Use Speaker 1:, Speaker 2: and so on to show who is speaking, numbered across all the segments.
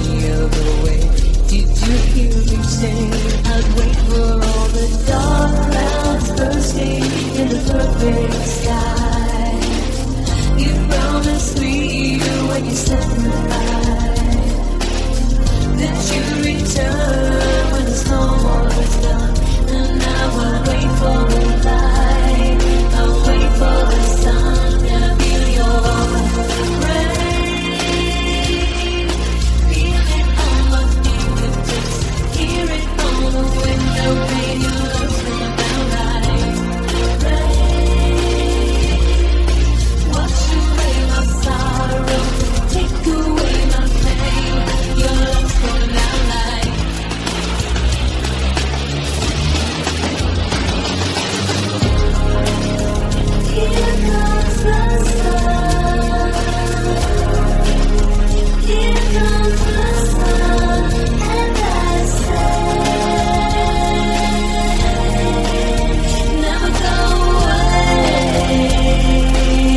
Speaker 1: any other way. Did you hear me say I'd wait for all the dark clouds bursting in the perfect sky? You promised me when you said goodbye that you return when the storm was done, and I will wait for the light. I'll wait for the sun to feel your rain. Feel it on my fingertips, hear it on the window pane. Your love's coming down like rain. Wash away my sorrow, take away my pain. Your love's coming down like here comes the sun. Here comes the sun, and I say, never go away.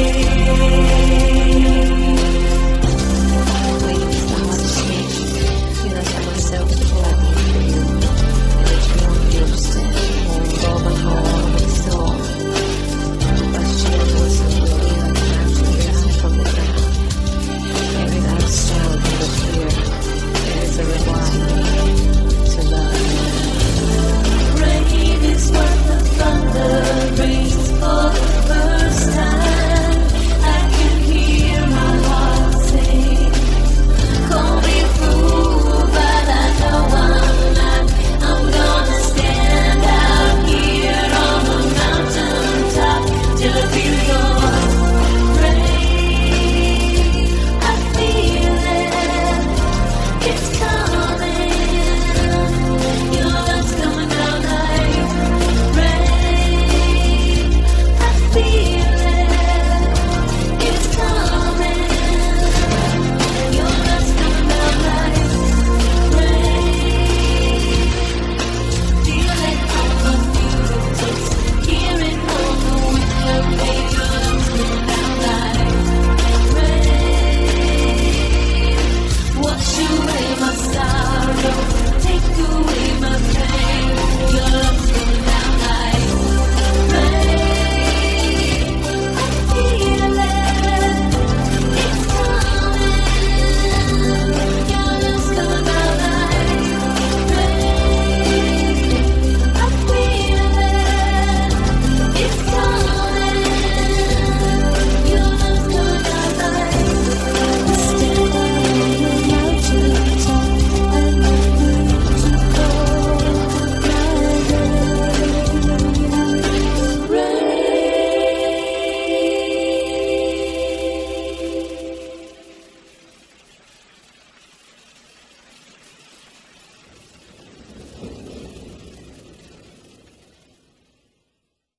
Speaker 1: Waiting for the heart to change. Feel like I'm myself before I meet for you. It makes me want you to stand. Hold all my heart with soul. Question was so really like an after from the ground. Every last sound of a fear. There is a reward to love. Rain is what the thunder rains for the first time. I can hear my heart sing. Call me a fool, but I know I'm not. I'm gonna stand out here on the mountaintop till I feel your rain. I feel it, it's coming. Your love's coming down like rain. I feel it, it's coming. Your love's coming down like rain. Feel it on my fingertips, hear it on the window pane. Your love's coming down like rain. Wash away my sorrow, take away my pain.